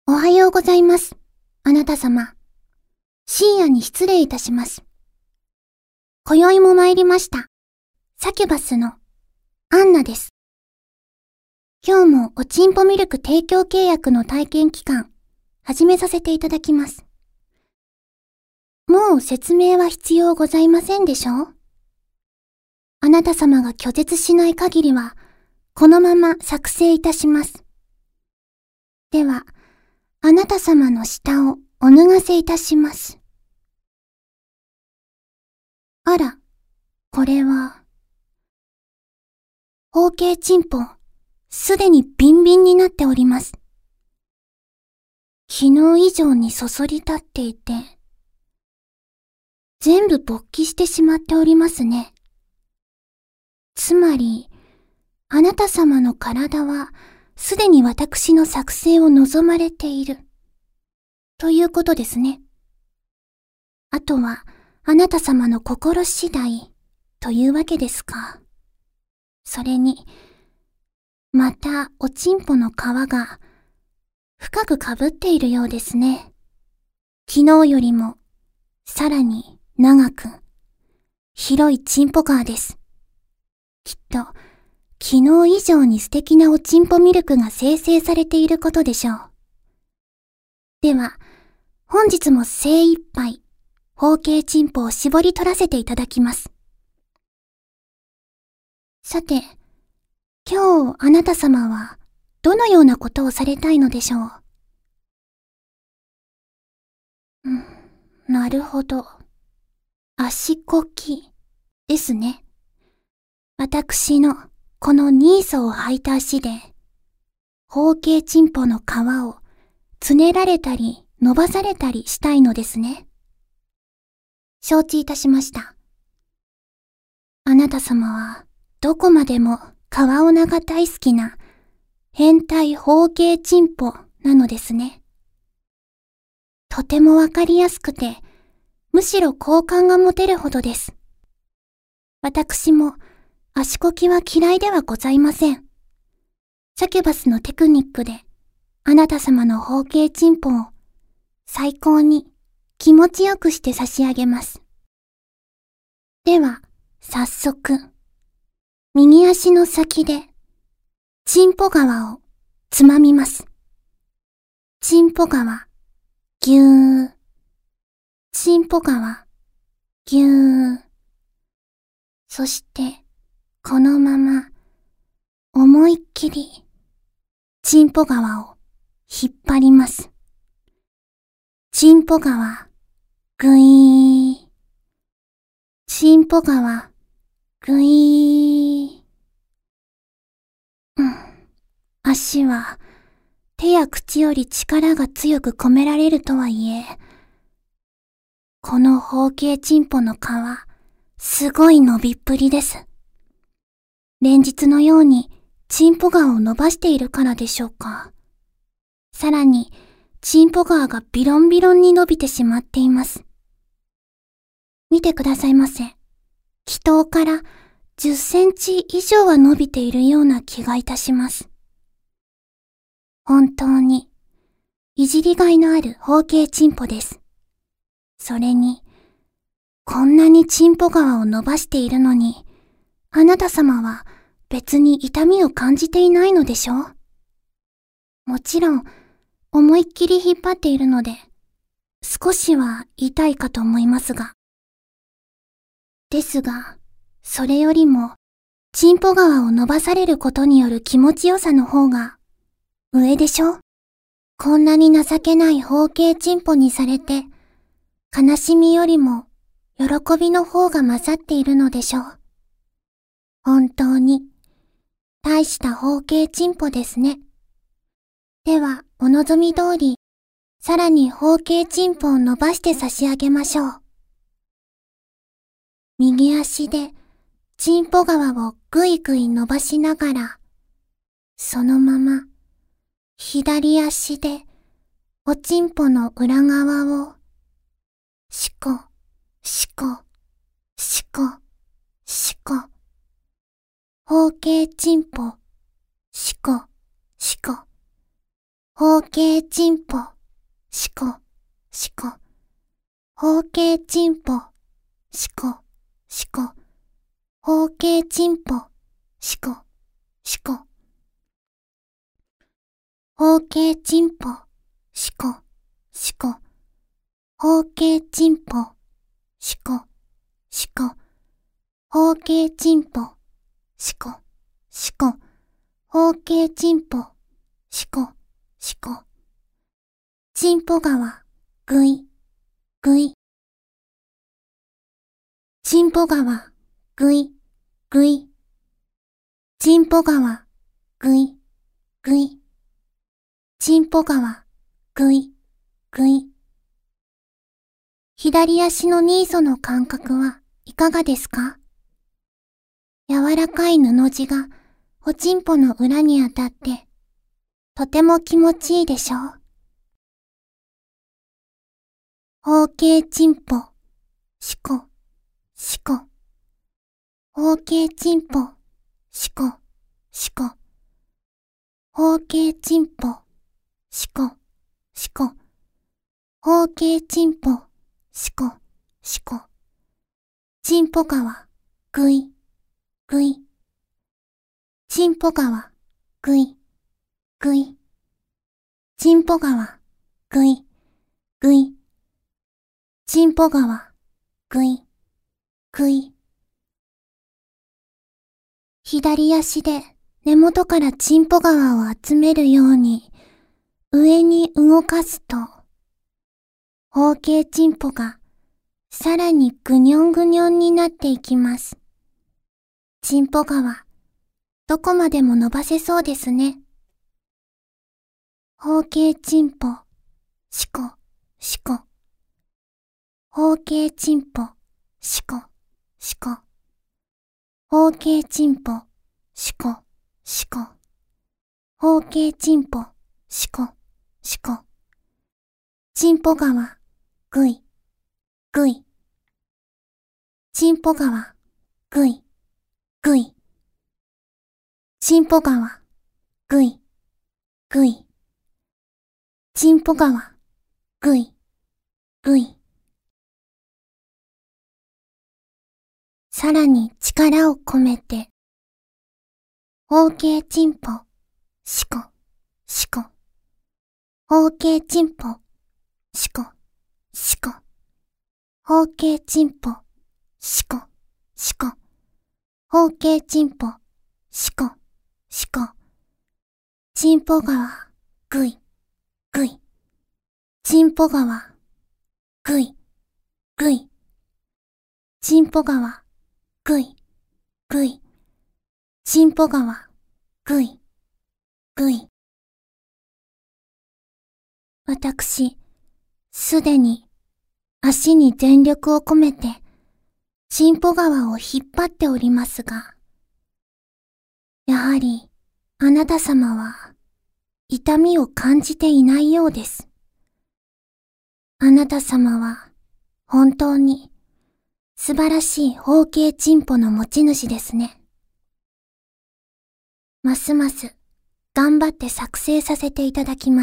おはようございます。あなた様。深夜に失礼いたします。今宵も参りました。サキュバスのアンナです。今日もおちんぽミルク提供契約の体験期間、始めさせていただきます。もう説明は必要ございませんでしょう？あなた様が拒絶しない限りは、このまま作成いたします。では、あなた様の舌をお脱がせいたします。あら、これは。包茎チンポ、すでにビンビンになっております。昨日以上にそそり立っていて、全部勃起してしまっておりますね。つまり、あなた様の体は、すでに私の作成を望まれている。ということですね。あとは、あなた様の心次第、というわけですか。それに、またおちんぽの皮が、深く被っているようですね。昨日よりも、さらに長く、広いチンポ皮です。きっと、昨日以上に素敵なおちんぽミルクが生成されていることでしょう。では、本日も精一杯、包茎チンポを絞り取らせていただきます。さて、今日あなた様は、どのようなことをされたいのでしょう？なるほど。足こき、ですね。私の、このニーソを履いた足で、包茎チンポの皮を、つねられたり、伸ばされたりしたいのですね。承知いたしました。あなた様は、どこまでも皮女が大好きな、変態包茎チンポなのですね。とてもわかりやすくて、むしろ好感が持てるほどです。私も、足こきは嫌いではございません。サキュバスのテクニックで、あなた様の包茎チンポを、最高に気持ちよくして差し上げます。では、早速、右足の先で、チンポ側をつまみます。チンポ側、ぎゅー。チンポ側、ぎゅー。そして、このまま、思いっきり、チンポ側を引っ張ります。チンポ側、ぐいー。チンポ側、ぐいー。足は、手や口より力が強く込められるとはいえ、この包茎チンポの皮、すごい伸びっぷりです。連日のようにチンポ皮を伸ばしているからでしょうか。さらに、チンポ皮がビロンビロンに伸びてしまっています。見てくださいませ。気筒から10センチ以上は伸びているような気がいたします。本当に、いじりがいのある包茎チンポです。それに、こんなにチンポ皮を伸ばしているのに、あなた様は別に痛みを感じていないのでしょう？もちろん、思いっきり引っ張っているので、少しは痛いかと思いますが。ですが、それよりも、チンポ皮を伸ばされることによる気持ちよさの方が、上でしょ？こんなに情けない包茎チンポにされて、悲しみよりも、喜びの方が勝っているのでしょう。本当に、大した包茎チンポですね。では、お望み通り、さらに包茎チンポを伸ばして差し上げましょう。右足で、チンポ側をぐいぐい伸ばしながら、そのまま、左足で、おちんぽの裏側を、しこ、しこ、しこ、しこ。包茎チンポ、しこ、しこ。 包茎チンポ、シコ、シコ。包茎チンポ、シコ、シコ。包茎チンポ、シコ、シコ。包茎チンポ、シコ、シコ。包茎チンポ、シコ、シコ。包茎チンポ、シコ、シコ。包茎チンポ、シコ、シコ。チンポ川、ぐい、ぐい。チンポ川、ぐい、ぐい。チンポ川、ぐい、ぐい。チンポ川、ぐい、ぐい。左足のニーソの感覚はいかがですか？柔らかい布地がおちんぽの裏に当たって、とても気持ちいいでしょう。包茎チンポ、シコ、シコ。包茎チンポ、シコ、シコ。包茎チンポ、シコ、シコ。包茎チンポ、シコ、シコ。チンポ川、ぐい、ぐい。チンポ川、ぐい、ぐい。チンポ川、ぐい、ぐい。チンポ川、ぐい、ぐい。左足で根元からチンポ川を集めるように上に動かすと、包茎チンポがさらにぐにょんぐにょんになっていきます。チンポ川、どこまでも伸ばせそうですね。包茎チンポ、シコ、シコ。包茎チンポ、シコ、シコ。包茎チンポ、シコ、シコ。包茎チンポ、シコ、シコ。チンポ川、ぐい、ぐい。チンポ川、ぐい、ぐい。チンポ川、ぐい、ぐい。チンポ川、ぐい、ぐい。さらに力を込めて、包茎チンポ、シコ、シコ。包茎チンポ、シコ、シコ。包茎チンポ、シコ、シコ。包茎チンポ、シコ、シコ。チンポ川、ぐい、ぐい。チンポ川、ぐい、ぐい。チンポ川、ぐい、ぐい。チンポ川、ぐい、ぐい。私、すでに足に全力を込めて、チンポ川を引っ張っておりますが、やはり、あなた様は、痛みを感じていないようです。あなた様は、本当に、素晴らしい包茎チンポの持ち主ですね。ますます、頑張って作成させていただきます。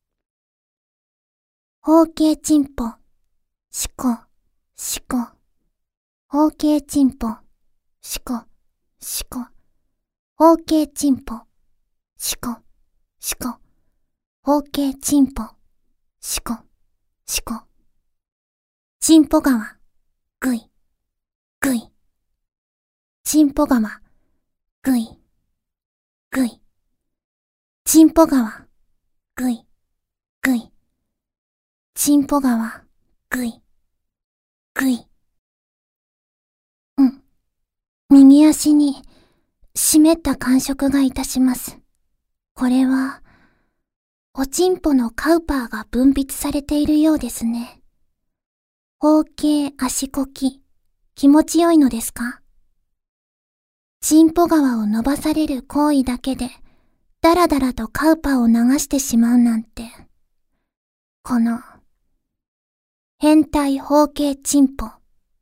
包茎チンポ、シコ、シコ。包茎チンポ、シコ、シコ。包茎チンポ、シコ、シコ。包茎チンポ、シコ、シコ。チンポ川、ぐい、ぐい。チンポ川、ぐい、ぐい。チンポ川、ぐい、ぐい。チンポ川、ぐい、ぐい。右足に湿った感触がいたします。これは、おちんぽのカウパーが分泌されているようですね。包茎足こき、気持ちよいのですか？チンポ川を伸ばされる行為だけで、だらだらとカウパーを流してしまうなんて。この、変態包茎チンポ。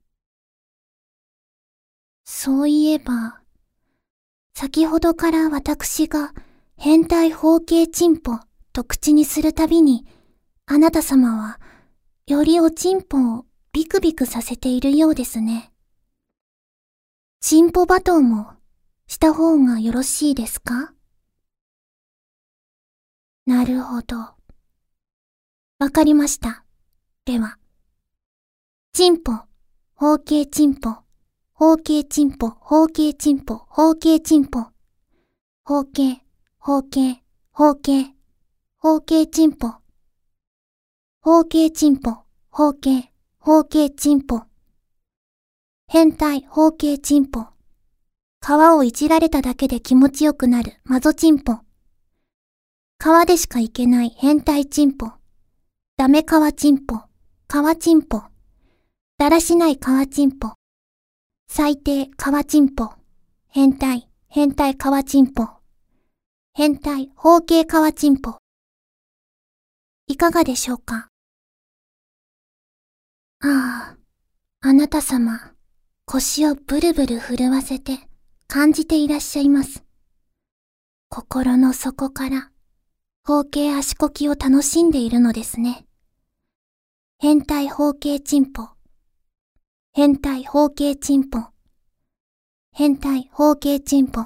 そういえば、先ほどから私が変態包茎チンポと口にするたびに、あなた様は、よりおちんぽをビクビクさせているようですね。ちんぽ罵倒もした方がよろしいですか？なるほど。わかりました。では、ちんぽ、包茎ちんぽ、包茎ちんぽ、包茎ちんぽ、包茎ちんぽ、包茎、包茎、包茎、包茎ちんぽ、包茎ちんぽ、包茎、包茎ちんぽ、変態包茎ちんぽ、皮をいじられただけで気持ちよくなるマゾちんぽ、皮でしかいけない変態ちんぽ、ダメ皮ちんぽ、皮ちんぽ、だらしない皮ちんぽ、最低皮ちんぽ、変態皮ちんぽ、変態包茎皮ちんぽ。いかがでしょうか？ああ、あなた様、腰をブルブル震わせて感じていらっしゃいます。心の底から包茎足こきを楽しんでいるのですね。変態包茎ちんぽ、変態包茎ちんぽ、変態包茎ちんぽ。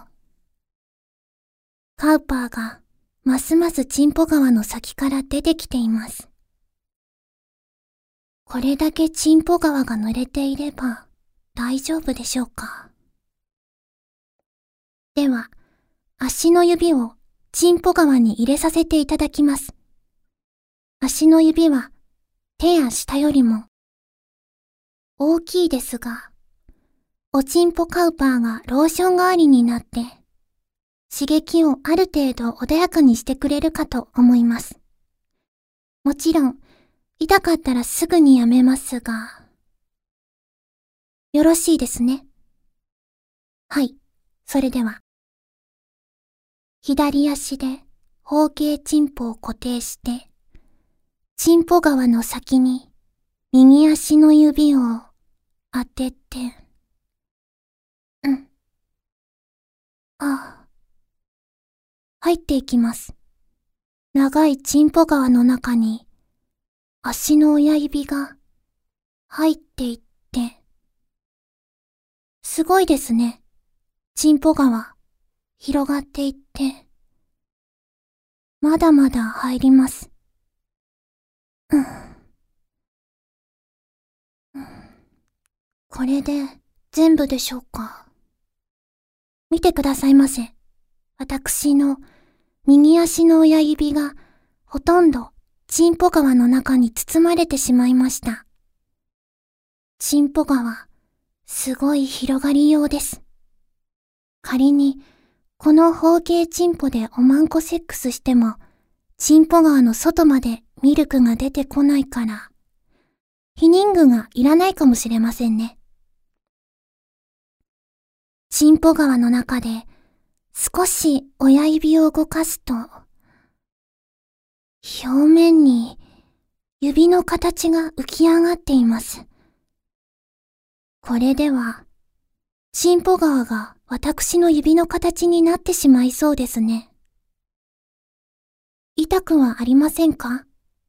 カウパーがますますちんぽ川の先から出てきています。これだけちんぽ川が濡れていれば大丈夫でしょうか。では、足の指をちんぽ川に入れさせていただきます。足の指は手や下よりも大きいですが、おちんぽカウパーがローション代わりになって刺激をある程度穏やかにしてくれるかと思います。もちろん、痛かったらすぐにやめますが、よろしいですね。はい、それでは。左足で包茎ちんぽを固定して、ちんぽ側の先に右足の指を当てて、入っていきます。長いちんぽ川の中に足の親指が入っていって、すごいですね。ちんぽ川広がっていって、まだまだ入ります。これで全部でしょうか。見てくださいませ。私の右足の親指がほとんどちんぽ川の中に包まれてしまいました。ちんぽ川、すごい広がりようです。仮にこの包茎ちんぽでおまんこセックスしても、ちんぽ川の外までミルクが出てこないから、避妊具がいらないかもしれませんね。ちんぽ川の中で少し親指を動かすと、表面に指の形が浮き上がっています。これでは、ちんぽ川が私の指の形になってしまいそうですね。痛くはありませんか？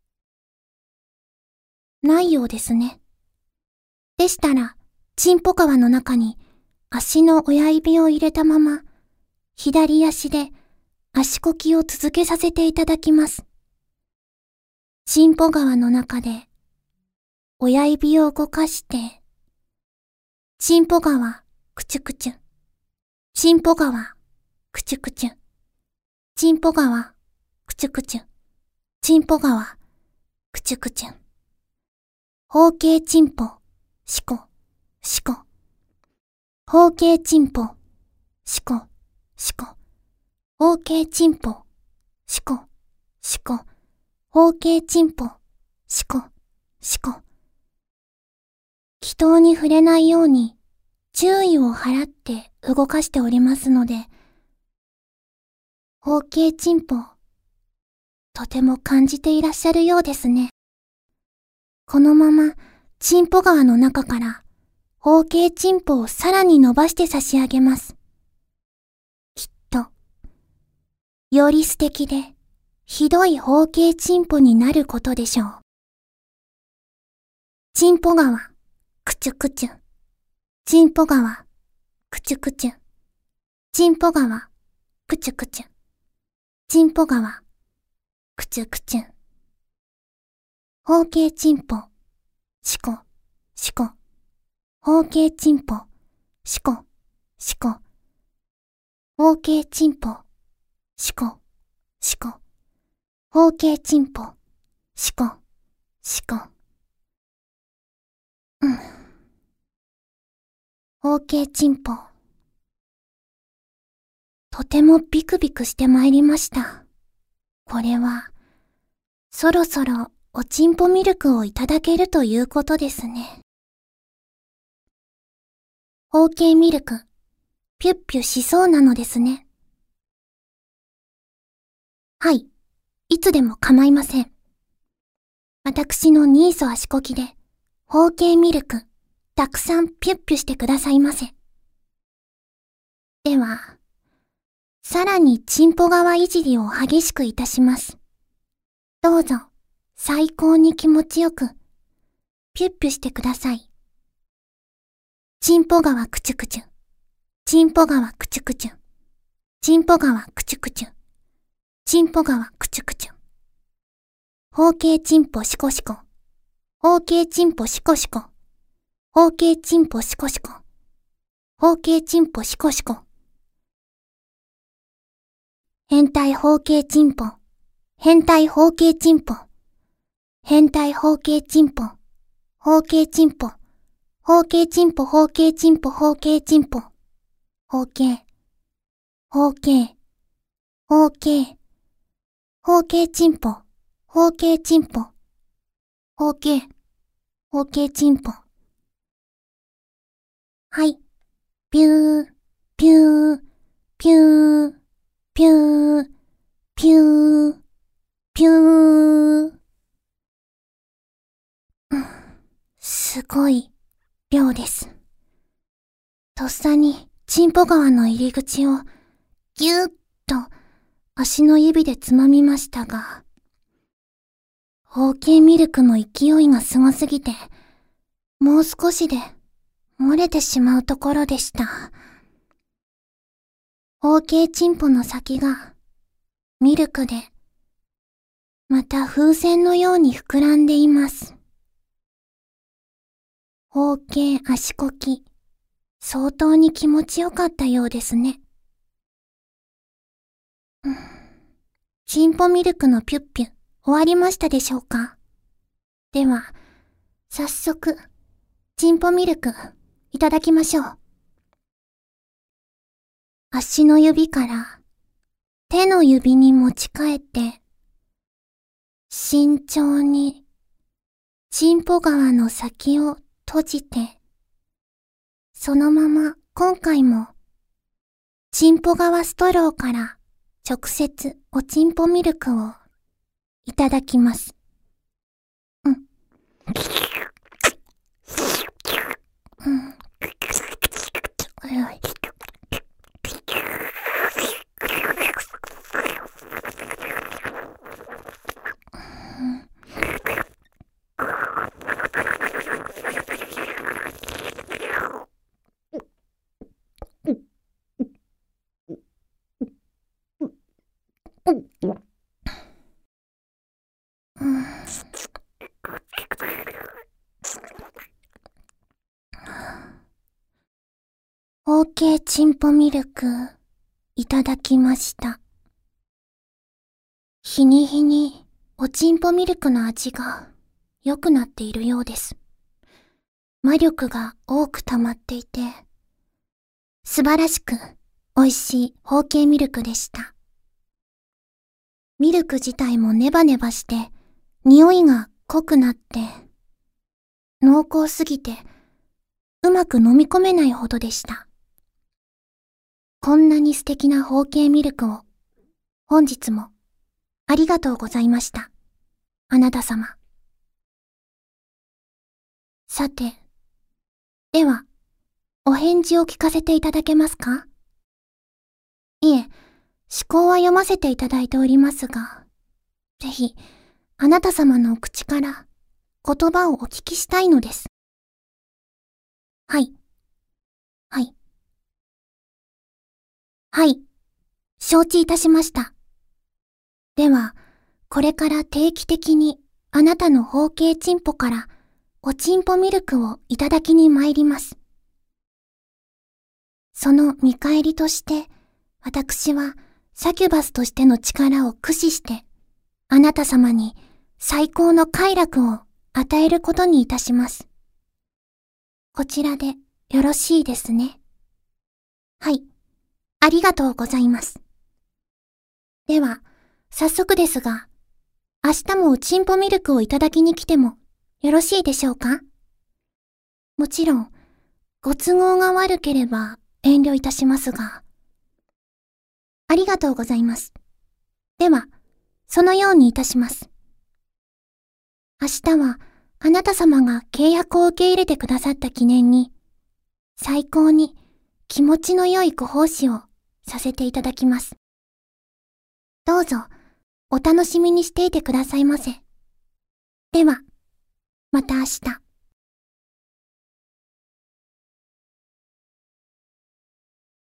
ないようですね。でしたら、ちんぽ川の中に足の親指を入れたまま、左足で足こきを続けさせていただきます。ちんぽ川の中で、親指を動かして、ちんぽ川、くちゅくちゅ。ちんぽ川、くちゅくちゅ。ちんぽ川、くちゅくちゅ。ちんぽ川、くちゅくちゅ。包茎ちんぽ、しこ、しこ。包茎ちんぽ、しこ、しこ。包茎ちんぽ、しこ、しこ。包茎ちんぽ、しこ、しこ。気筒に触れないように注意を払って動かしておりますので、包茎ちんぽ、とても感じていらっしゃるようですね。このままちんぽ川の中から包茎ちんぽをさらに伸ばして差し上げます。きっと、より素敵でひどい包茎チンポになることでしょう。チンポ川、くちゅくちゅ。チンポ川、くちゅくちゅ。チンポ川、くちゅくちゅ。チンポ川、くちゅくちゅ。包茎チンポ、しこ、しこ。包茎チンポ、しこ、しこ。包茎チンポ、しこ、しこ。包茎チンポ、しこ、しこ。包茎チンポ。とてもビクビクしてまいりました。これは、そろそろおチンポミルクをいただけるということですね。包茎ミルク、ピュッピュしそうなのですね。はい、いつでも構いません。私のニーソ足こきで、包茎ミルク、たくさんピュッピュしてくださいませ。では、さらにチンポ側いじりを激しくいたします。どうぞ、最高に気持ちよく、ピュッピュしてください。チンポ側くちゅくちゅ。チンポ側くちゅくちゅ。チンポ側くちゅくちゅ。チンポ側くちゅくちゅ。包茎チンポシコシコ。包茎チンポシコシコ。包茎チンポシコシコ。包茎チンポシコシコ。変態包茎チンポ。変態包茎チンポ。変態包茎チンポ。包茎チンポ。包茎チンポ包茎チンポ包茎チンポ。包茎。包茎。包茎。包茎チンポ。包茎チンポ。包茎。包茎チンポ。はい。ピュー、ピュー、ピュー、ピュー、ピュー、ピュー。すごい量です。とっさにチンポ川の入り口をぎゅーっと足の指でつまみましたが、包茎ミルクの勢いがすごすぎて、もう少しで漏れてしまうところでした。包茎チンポの先がミルクで、また風船のように膨らんでいます。包茎足こき、相当に気持ちよかったようですね。チンポミルクのピュッピュ、終わりましたでしょうか？では、早速、チンポミルク、いただきましょう。足の指から手の指に持ち替えて、慎重にチンポ側の先を閉じて、そのまま今回もチンポ側ストローから直接おチンポミルクをいただきます。包茎チンポミルク、いただきました。日に日におチンポミルクの味が良くなっているようです。魔力が多く溜まっていて、素晴らしく美味しい包茎ミルクでした。ミルク自体もネバネバして、匂いが濃くなって、濃厚すぎて、うまく飲み込めないほどでした。こんなに素敵な包茎ミルクを、本日も、ありがとうございました。あなた様。さて、では、お返事を聞かせていただけますか？いえ、思考は読ませていただいておりますが、 ぜひ、あなた様の口から言葉をお聞きしたいのです。はい。はい。はい。承知いたしました。では、これから定期的にあなたの包茎チンポからおチンポミルクをいただきに参ります。その見返りとして、私はサキュバスとしての力を駆使して、あなた様に最高の快楽を与えることにいたします。こちらでよろしいですね。はい。ありがとうございます。では、早速ですが、明日もおちんぽミルクをいただきに来てもよろしいでしょうか？もちろん、ご都合が悪ければ遠慮いたしますが。ありがとうございます。では、そのようにいたします。明日は、あなた様が契約を受け入れてくださった記念に、最高に気持ちの良いご奉仕をさせていただきます。どうぞ、お楽しみにしていてくださいませ。では、また明日。